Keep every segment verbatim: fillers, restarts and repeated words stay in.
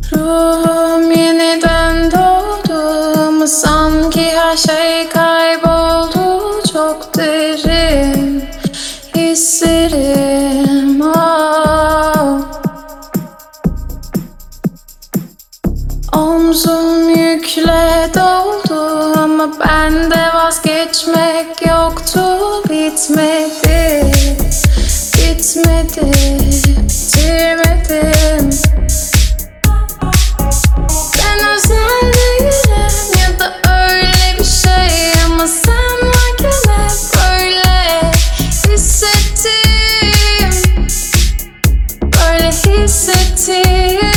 Ruhum yeniden doğdu ama sanki her şey kayboldu. Çok derin hislerim, oh. Omzum yükle doldu ama bende vazgeçmek yoktu. Bitmedi, bitmedi, bitirmedim. Ben özel değilim ya da öyle bir şey ama sen varken hep böyle hissettim, böyle hissettim.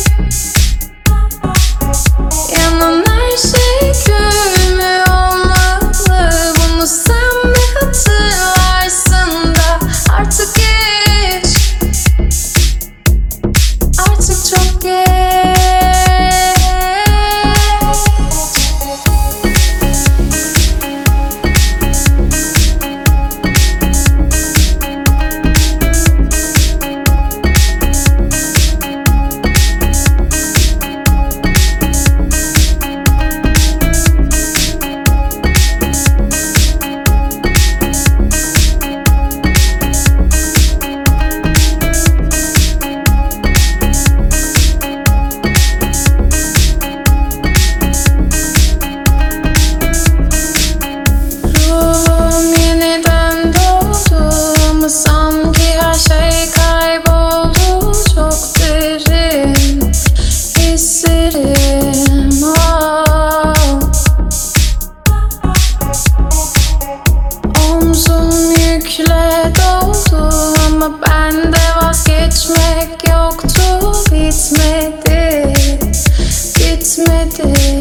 Yanan her şey kül mü olmalı? Bunu sen mi hatırlarsın da artık geç, artık çok geç. Sanki her şey kayboldu. Çok derin hislerim, oh. Omzum yükle doldu ama bende vazgeçmek yoktu. Bitmedi, bitmedi.